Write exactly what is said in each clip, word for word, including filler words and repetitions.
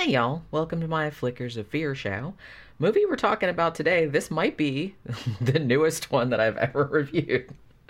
y'all. Welcome to my Flickers of Fear show. Movie we're talking about today, this might be the newest one that I've ever reviewed.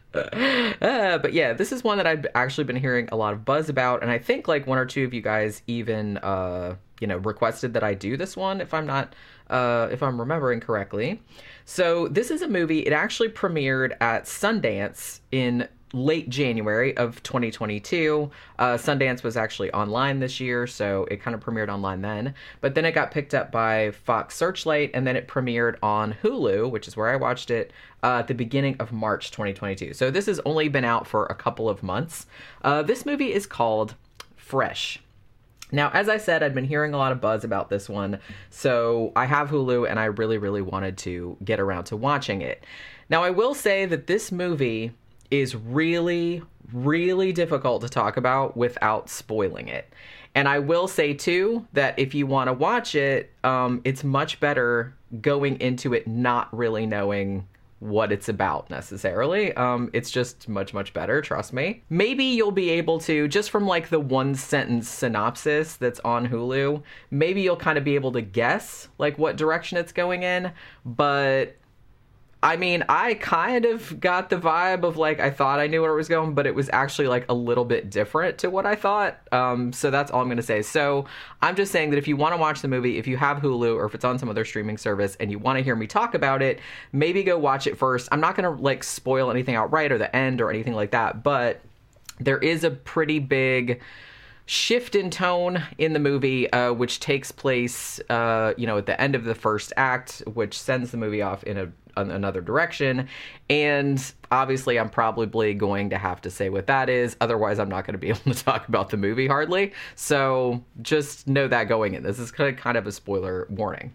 Uh, but yeah, this is one that I've actually been hearing a lot of buzz about, and I think like one or two of you guys even, uh, you know, requested that I do this one, if I'm not, uh, if I'm remembering correctly. So this is a movie, it actually premiered at Sundance in late January of twenty twenty-two. Uh, Sundance was actually online this year, so it kind of premiered online then. But then it got picked up by Fox Searchlight, and then it premiered on Hulu, which is where I watched it, uh, at the beginning of March twenty twenty-two. So this has only been out for a couple of months. Uh, this movie is called Fresh. Now, as I said, I'd been hearing a lot of buzz about this one, so I have Hulu, and I really, really wanted to get around to watching it. Now, I will say that this movie is really, really difficult to talk about without spoiling it. And I will say, too, that if you want to watch it, um, it's much better going into it not really knowing what it's about necessarily. Um, it's just much, much better, trust me. Maybe you'll be able to, just from like the one sentence synopsis that's on Hulu, maybe you'll kind of be able to guess like what direction it's going in, but I mean, I kind of got the vibe of, like, I thought I knew where it was going, but it was actually, like, a little bit different to what I thought. Um, so that's all I'm going to say. So I'm just saying that if you want to watch the movie, if you have Hulu or if it's on some other streaming service and you want to hear me talk about it, maybe go watch it first. I'm not going to, like, spoil anything outright or the end or anything like that, but there is a pretty big shift in tone in the movie, uh, which takes place, uh, you know, at the end of the first act, which sends the movie off in a another direction. And obviously I'm probably going to have to say what that is. Otherwise, I'm not going to be able to talk about the movie hardly. So just know that going in. This is kind of a spoiler warning.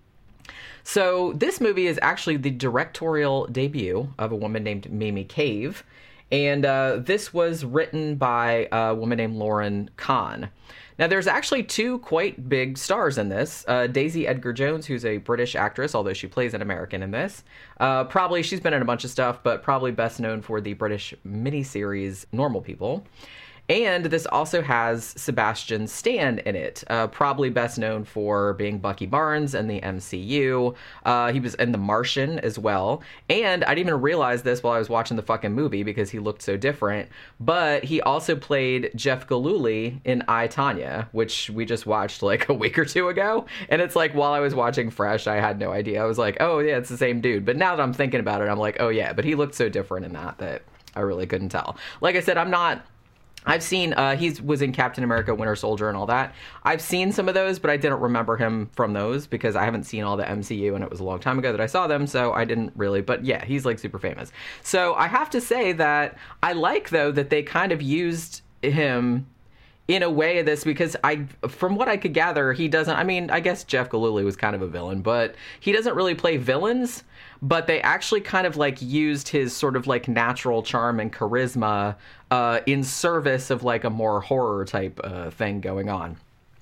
So this movie is actually the directorial debut of a woman named Mimi Cave. And uh, this was written by a woman named Lauren Kahn. Now, there's actually two quite big stars in this. Uh, Daisy Edgar-Jones, who's a British actress, although she plays an American in this. Uh, probably, she's been in a bunch of stuff, but probably best known for the British miniseries Normal People. And this also has Sebastian Stan in it, uh, probably best known for being Bucky Barnes in the M C U. Uh, he was in The Martian as well. And I didn't even realize this while I was watching the fucking movie because he looked so different. But he also played Jeff Galooly in I, Tonya, which we just watched like a week or two ago. And it's like, while I was watching Fresh, I had no idea. I was like, oh yeah, it's the same dude. But now that I'm thinking about it, I'm like, oh yeah, but he looked so different in that that I really couldn't tell. Like I said, I'm not... I've seen, uh, he was in Captain America, Winter Soldier and all that. I've seen some of those, but I didn't remember him from those because I haven't seen all the M C U and it was a long time ago that I saw them, so I didn't really, but yeah, he's like super famous. So I have to say that I like, though, that they kind of used him in a way of this because I, from what I could gather, he doesn't, I mean, I guess Jeff Galooly was kind of a villain, but he doesn't really play villains, but they actually kind of like used his sort of like natural charm and charisma uh, in service of like a more horror type uh, thing going on.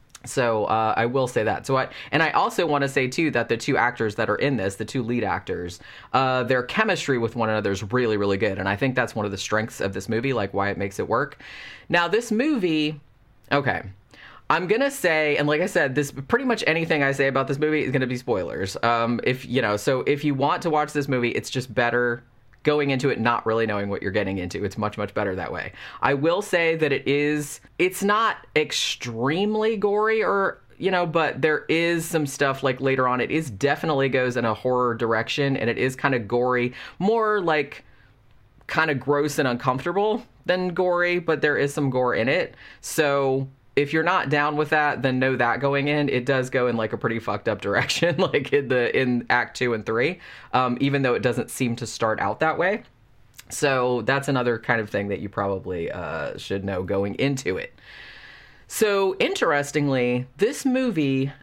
So uh, I will say that. So I, and I also want to say too that the two actors that are in this, the two lead actors, uh, their chemistry with one another is really, really good. And I think that's one of the strengths of this movie, like why it makes it work. Now this movie, okay, I'm going to say, and like I said, this pretty much anything I say about this movie is going to be spoilers. Um, if, you know, so if you want to watch this movie, it's just better going into it not really knowing what you're getting into. It's much, much better that way. I will say that it is, it's not extremely gory or, you know, but there is some stuff like later on. It is definitely goes in a horror direction and it is kind of gory, more like kind of gross and uncomfortable than gory, but there is some gore in it. So if you're not down with that, then know that going in, it does go in like a pretty fucked up direction, like in the in Act Two and Three, um, even though it doesn't seem to start out that way. So that's another kind of thing that you probably uh, should know going into it. So interestingly, this movie,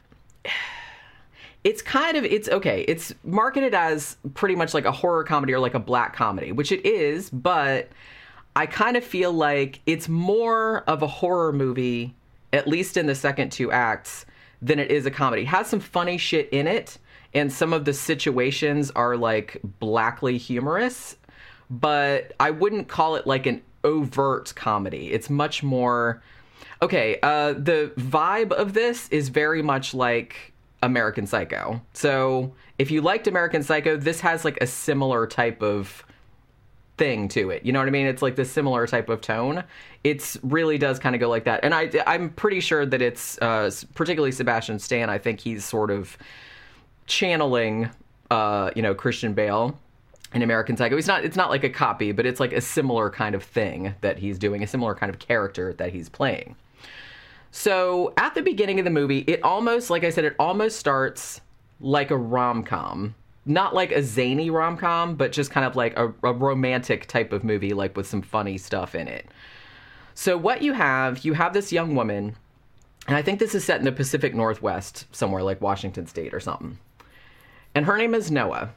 it's kind of, it's okay. It's marketed as pretty much like a horror comedy or like a black comedy, which it is, but I kind of feel like it's more of a horror movie, at least in the second two acts, than it is a comedy. It has some funny shit in it, and some of the situations are like blackly humorous, but I wouldn't call it like an overt comedy. It's much more Okay, uh, the vibe of this is very much like American Psycho. So if you liked American Psycho, this has like a similar type of thing to it. You know what I mean? It's like this similar type of tone. It's really does kind of go like that. And I, I'm pretty sure that it's uh, particularly Sebastian Stan. I think he's sort of channeling, uh, you know, Christian Bale in American Psycho. He's not, it's not like a copy, but it's like a similar kind of thing that he's doing, a similar kind of character that he's playing. So at the beginning of the movie, it almost, like I said, it almost starts like a rom-com. Not like a zany rom-com, but just kind of like a, a romantic type of movie, like with some funny stuff in it. So what you have, you have this young woman, and I think this is set in the Pacific Northwest, somewhere like Washington State or something. And her name is Noah.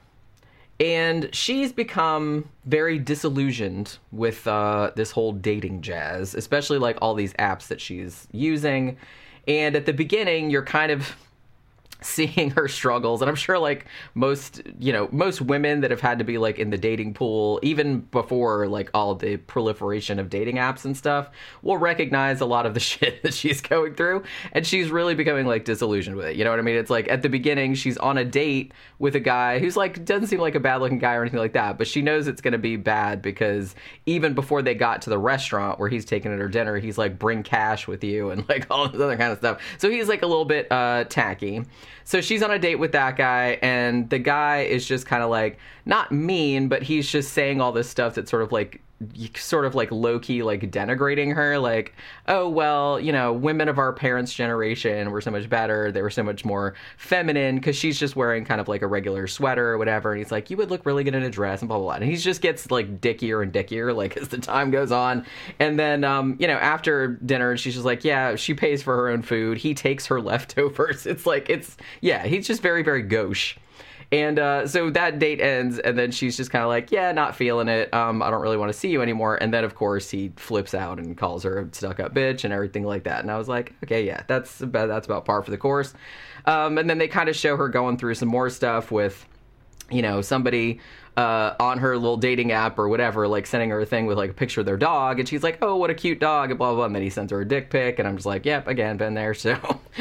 And she's become very disillusioned with uh, this whole dating jazz, especially like all these apps that she's using. And at the beginning, you're kind of seeing her struggles. And I'm sure like most, you know, most women that have had to be like in the dating pool, even before like all the proliferation of dating apps and stuff, will recognize a lot of the shit that she's going through. And she's really becoming like disillusioned with it. You know what I mean? It's like at the beginning, she's on a date with a guy who's like, doesn't seem like a bad looking guy or anything like that. But she knows it's going to be bad because even before they got to the restaurant where he's taking her dinner, he's like, bring cash with you and like all this other kind of stuff. So he's like a little bit uh, tacky. So she's on a date with that guy, and the guy is just kind of like, not mean, but he's just saying all this stuff that's sort of like, sort of like low-key, like denigrating her, like, oh, well, you know, women of our parents' generation were so much better, they were so much more feminine, because she's just wearing kind of like a regular sweater or whatever, and he's like, you would look really good in a dress, and blah, blah, blah, and he just gets like dickier and dickier, like, as the time goes on, and then, um, you know, after dinner, she's just like, yeah, she pays for her own food, he takes her leftovers, it's like, it's, yeah, he's just very, very gauche. And uh, so that date ends, and then she's just kind of like, yeah, not feeling it. Um, I don't really want to see you anymore. And then, of course, he flips out and calls her a stuck-up bitch and everything like that. And I was like, okay, yeah, that's about, that's about par for the course. Um, and then they kind of show her going through some more stuff with, you know, somebody uh, on her little dating app or whatever, like sending her a thing with like a picture of their dog. And she's like, oh, what a cute dog, and blah, blah, blah. And then he sends her a dick pic. And I'm just like, yep, again, been there. So,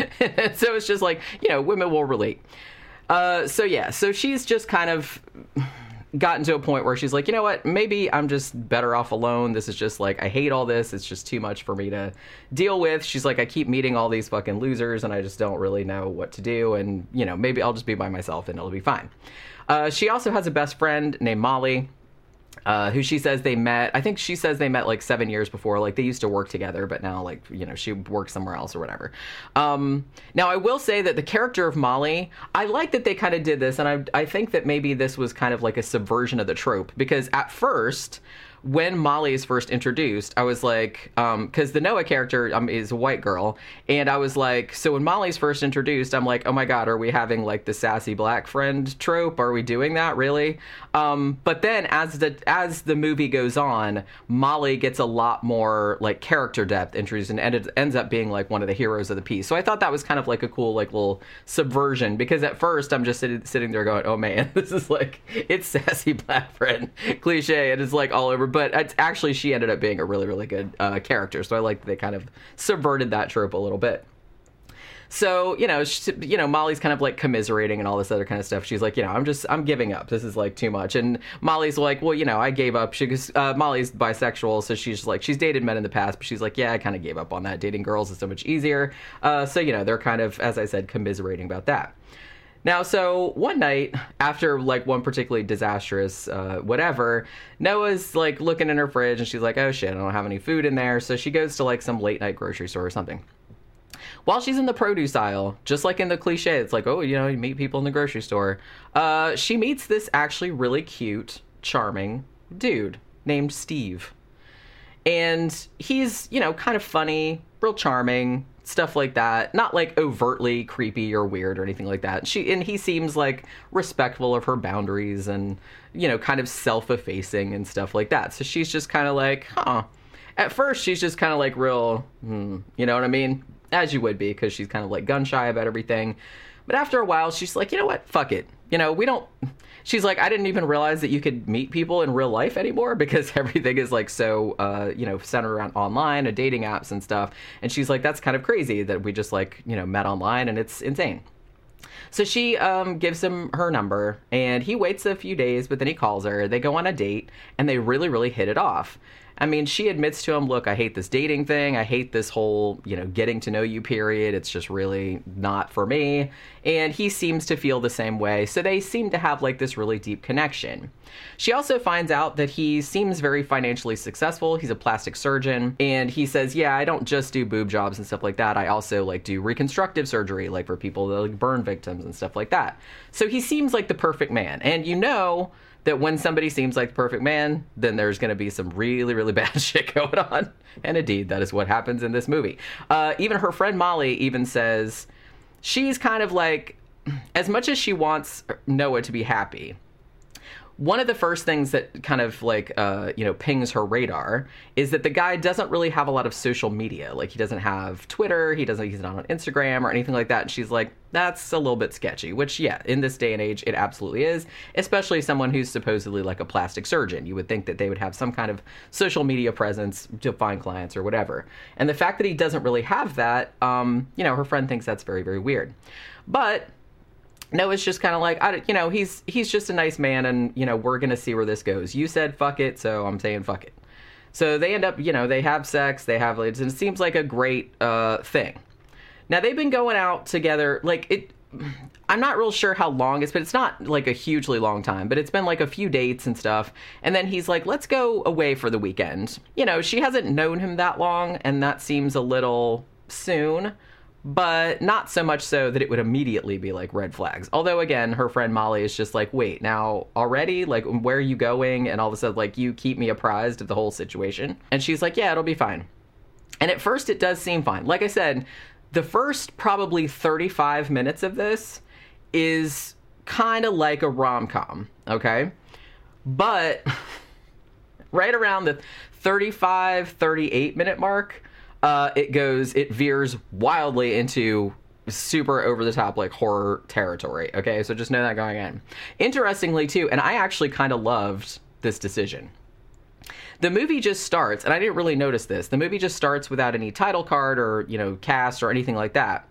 so it's just like, you know, women will relate. Uh, so yeah, so she's just kind of gotten to a point where she's like, you know what, maybe I'm just better off alone. This is just like, I hate all this. It's just too much for me to deal with. She's like, I keep meeting all these fucking losers and I just don't really know what to do. And, you know, maybe I'll just be by myself and it'll be fine. Uh, she also has a best friend named Molly. Uh, who she says they met, I think she says they met like seven years before, like they used to work together, but now like, you know, she works somewhere else or whatever. Um, now I will say that the character of Molly, I like that they kind of did this, and I, I think that maybe this was kind of like a subversion of the trope, because at first, when Molly is first introduced, I was like, um, because the Noah character um, is a white girl, and I was like, so when Molly's first introduced, I'm like, oh my god, are we having like the sassy black friend trope? Are we doing that, really? Um, but then as the as the movie goes on, Molly gets a lot more like character depth introduced, and it ends up being like one of the heroes of the piece. So I thought that was kind of like a cool like little subversion, because at first I'm just sitting, sitting there going, oh man, this is like, it's sassy black friend cliche, and it's like all over. But it's actually, she ended up being a really, really good uh, character. So I like that they kind of subverted that trope a little bit. So, you know, she, you know, Molly's kind of like commiserating and all this other kind of stuff. She's like, you know, I'm just, I'm giving up. This is like too much. And Molly's like, well, you know, I gave up. She goes, uh, Molly's bisexual. So she's like, she's dated men in the past, but she's like, yeah, I kind of gave up on that. Dating girls is so much easier. Uh, so, you know, they're kind of, as I said, commiserating about that. Now, so one night, after, like, one particularly disastrous uh, whatever, Noah's, like, looking in her fridge, and she's like, oh, shit, I don't have any food in there. So she goes to, like, some late-night grocery store or something. While she's in the produce aisle, just like in the cliche, it's like, oh, you know, you meet people in the grocery store, uh, she meets this actually really cute, charming dude named Steve. And he's, you know, kind of funny, real charming, stuff like that. Not like overtly creepy or weird or anything like that. She and he seems like respectful of her boundaries and, you know, kind of self-effacing and stuff like that. So she's just kind of like, huh. At first, she's just kind of like real, hmm, you know what I mean? As you would be, because she's kind of like gun shy about everything. But after a while, she's like, you know what? Fuck it. you know, we don't, she's like, I didn't even realize that you could meet people in real life anymore because everything is like so, uh, you know, centered around online and dating apps and stuff. And she's like, that's kind of crazy that we just like, you know, met online, and it's insane. So she um, gives him her number, and he waits a few days, but then he calls her. They go on a date, and they really, really hit it off. I mean, she admits to him, look, I hate this dating thing. I hate this whole, you know, getting to know you period. It's just really not for me. And he seems to feel the same way. So they seem to have like this really deep connection. She also finds out that he seems very financially successful. He's a plastic surgeon. And he says, yeah, I don't just do boob jobs and stuff like that. I also like do reconstructive surgery, like for people that like burn victims and stuff like that. So he seems like the perfect man. And you know that when somebody seems like the perfect man, then there's going to be some really, really bad shit going on. And indeed, that is what happens in this movie. Uh, even her friend Molly even says she's kind of like, as much as she wants Noah to be happy, one of the first things that kind of like, uh, you know, pings her radar is that the guy doesn't really have a lot of social media. Like, he doesn't have Twitter, he doesn't, he's not on Instagram or anything like that. And she's like, that's a little bit sketchy, which, yeah, in this day and age, it absolutely is, especially someone who's supposedly like a plastic surgeon. You would think that they would have some kind of social media presence to find clients or whatever. And the fact that he doesn't really have that, um, you know, her friend thinks that's very, very weird. But Noah's just kind of like, I, you know, he's he's just a nice man, and, you know, we're going to see where this goes. You said fuck it, so I'm saying fuck it. So they end up, you know, they have sex, they have, and it seems like a great uh, thing. Now, they've been going out together, like, it, I'm not real sure how long it's been. It's not, like, a hugely long time, but it's been, like, a few dates and stuff. And then he's like, let's go away for the weekend. You know, she hasn't known him that long, and that seems a little soon, but not so much so that it would immediately be like red flags. Although, again, her friend Molly is just like, wait, now already? Like, where are you going? And all of a sudden, like, you keep me apprised of the whole situation. And she's like, yeah, it'll be fine. And at first it does seem fine. Like I said, the first probably thirty-five minutes of this is kind of like a rom-com, okay? But right around the thirty-five, thirty-eight minute mark, Uh, it goes, it veers wildly into super over the top, like, horror territory. Okay, so just know that going in. Interestingly, too, and I actually kind of loved this decision. The movie just starts, and I didn't really notice this. The movie just starts without any title card or, you know, cast or anything like that.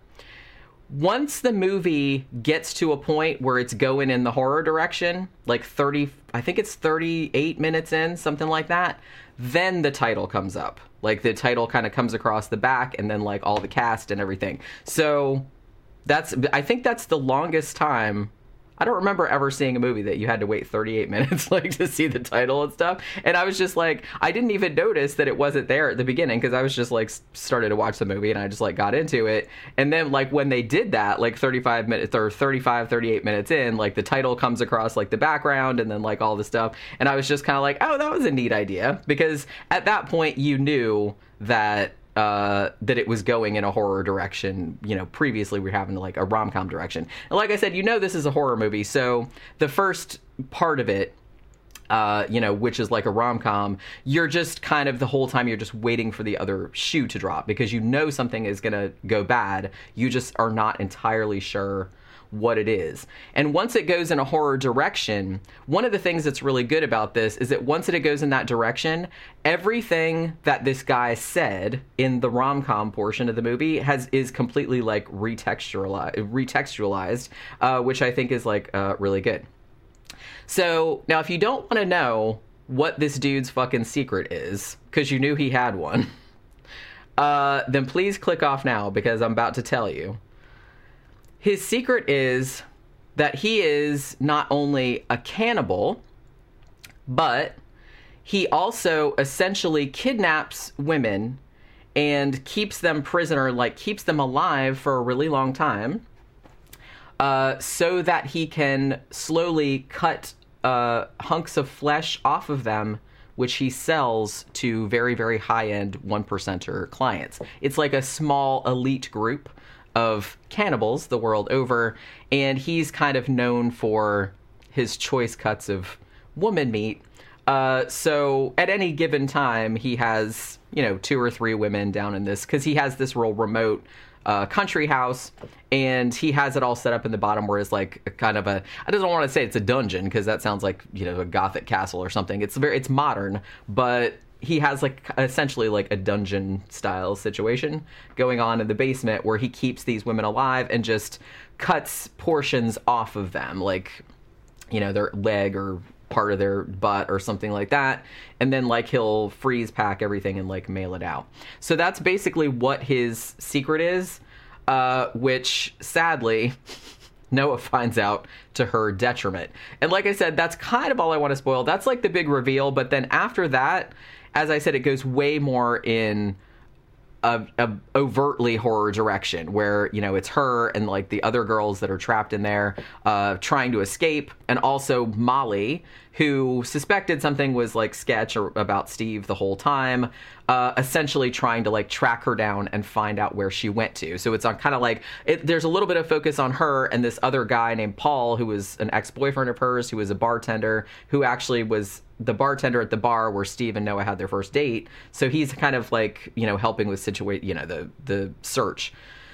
Once the movie gets to a point where it's going in the horror direction, like thirty, I think it's thirty-eight minutes in, something like that, then the title comes up. Like, the title kind of comes across the back, and then, like, all the cast and everything. So that's, I think that's the longest time. I don't remember ever seeing a movie that you had to wait thirty-eight minutes, like, to see the title and stuff. And I was just like, I didn't even notice that it wasn't there at the beginning, because I was just, like, started to watch the movie, and I just, like, got into it. And then, like, when they did that, like, thirty-five minutes, or thirty-five, thirty-eight minutes in, like, the title comes across, like, the background, and then, like, all the stuff. And I was just kind of like, oh, that was a neat idea. Because at that point, you knew that uh, that it was going in a horror direction. You know, previously we were having like a rom-com direction. And like I said, you know, this is a horror movie. So the first part of it, uh, you know, which is like a rom-com, you're just kind of the whole time you're just waiting for the other shoe to drop because you know something is going to go bad. You just are not entirely sure what it is. And once it goes in a horror direction, one of the things that's really good about this is that once it goes in that direction, everything that this guy said in the rom-com portion of the movie has is completely like retextualized, retextualized, uh, which I think is like uh, really good. So now, if you don't want to know what this dude's fucking secret is, because you knew he had one, uh, then please click off now, because I'm about to tell you. His secret is that he is not only a cannibal, but he also essentially kidnaps women and keeps them prisoner, like keeps them alive for a really long time, uh, so that he can slowly cut uh, hunks of flesh off of them, which he sells to very, very high-end one-percenter clients. It's like a small elite group of cannibals the world over, and he's kind of known for his choice cuts of woman meat. Uh, so at any given time, he has, you know, two or three women down in this, because he has this real remote uh, country house, and he has it all set up in the bottom where it's like a kind of a, I don't want to say it's a dungeon because that sounds like, you know, a Gothic castle or something. It's very, it's modern, but he has like essentially like a dungeon style situation going on in the basement where he keeps these women alive and just cuts portions off of them, like, you know, their leg or part of their butt or something like that. And then like he'll freeze pack everything and like mail it out. So that's basically what his secret is, uh, which sadly Noah finds out to her detriment. And like I said, that's kind of all I want to spoil. That's like the big reveal. But then after that, as I said, it goes way more in a, a overtly horror direction where, you know, it's her and like the other girls that are trapped in there uh, trying to escape. And also Molly, who suspected something was like sketch or about Steve the whole time, uh, essentially trying to like track her down and find out where she went to. So it's on kind of like, it, there's a little bit of focus on her and this other guy named Paul, who was an ex-boyfriend of hers, who was a bartender, who actually was the bartender at the bar where Steve and Noah had their first date. So he's kind of like, you know, helping with situate, you know, the, the search.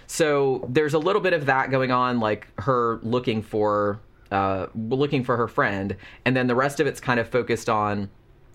So there's a little bit of that going on, like her looking for, uh, looking for her friend. And then the rest of it's kind of focused on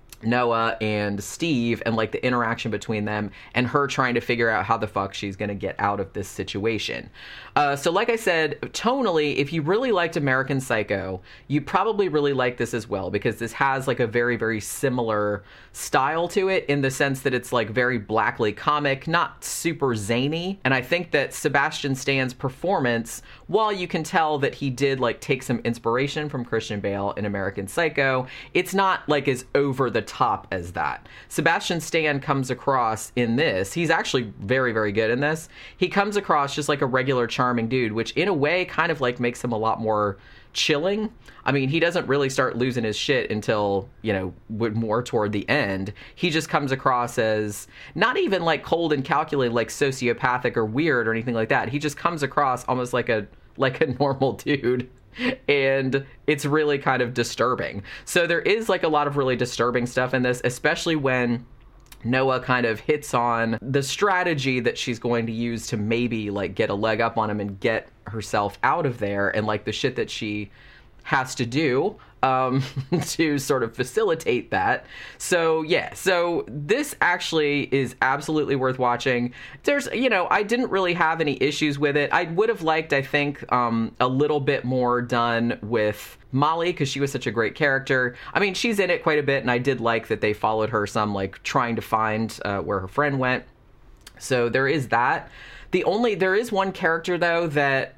Noah and Steve and like the interaction between them and her trying to figure out how the fuck she's going to get out of this situation. Uh, so like I said, tonally, if you really liked American Psycho, you probably really like this as well, because this has like a very, very similar style to it in the sense that it's like very blackly comic, not super zany. And I think that Sebastian Stan's performance, while you can tell that he did like take some inspiration from Christian Bale in American Psycho, it's not like as over the top as that. Sebastian Stan comes across in this, he's actually very, very good in this. He comes across just like a regular charming dude, which in a way kind of like makes him a lot more chilling. I mean, he doesn't really start losing his shit until, you know, more toward the end. He just comes across as not even like cold and calculated, like sociopathic or weird or anything like that. He just comes across almost like a like a normal dude. And it's really kind of disturbing. So there is like a lot of really disturbing stuff in this, especially when Noah kind of hits on the strategy that she's going to use to maybe like get a leg up on him and get herself out of there, and like the shit that she has to do um, to sort of facilitate that. So yeah, so this actually is absolutely worth watching. There's, you know, I didn't really have any issues with it. I would have liked, I think, um, a little bit more done with Molly, because she was such a great character. I mean, she's in it quite a bit, and I did like that they followed her some, like trying to find uh, where her friend went. So there is that. The only, there is one character though that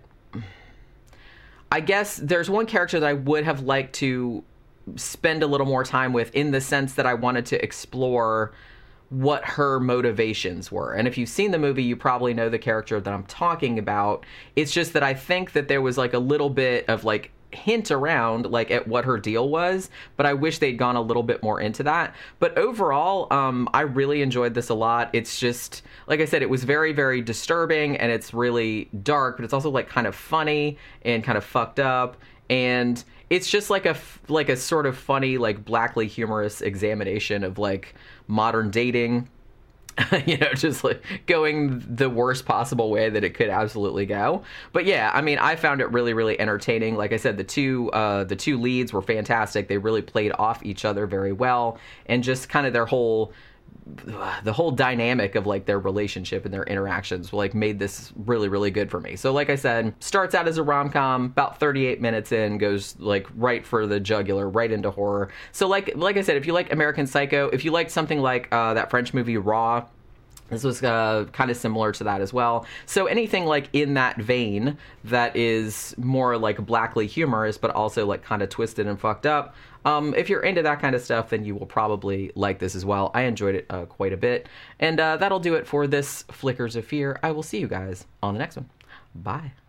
I guess there's one character that I would have liked to spend a little more time with, in the sense that I wanted to explore what her motivations were. And if you've seen the movie, you probably know the character that I'm talking about. It's just that I think that there was like a little bit of like hint around like at what her deal was, but I wish they'd gone a little bit more into that. But overall, um, I really enjoyed this a lot. It's just, like I said, it was very, very disturbing, and it's really dark, but it's also like kind of funny and kind of fucked up. And it's just like a, like a sort of funny, like blackly humorous examination of like modern dating. You know, just like going the worst possible way that it could absolutely go. But yeah, I mean, I found it really, really entertaining. Like I said, the two uh, the two leads were fantastic. They really played off each other very well, and just kind of their whole the whole dynamic of like their relationship and their interactions like made this really, really good for me. So like I said, starts out as a rom-com, about thirty-eight minutes in, goes like right for the jugular, right into horror. So like like I said, if you like American Psycho, if you like something like uh, that French movie Raw, this was uh, kind of similar to that as well. So anything like in that vein that is more like blackly humorous, but also like kind of twisted and fucked up, Um, if you're into that kind of stuff, then you will probably like this as well. I enjoyed it uh, quite a bit. And uh, that'll do it for this Flickers of Fear. I will see you guys on the next one. Bye.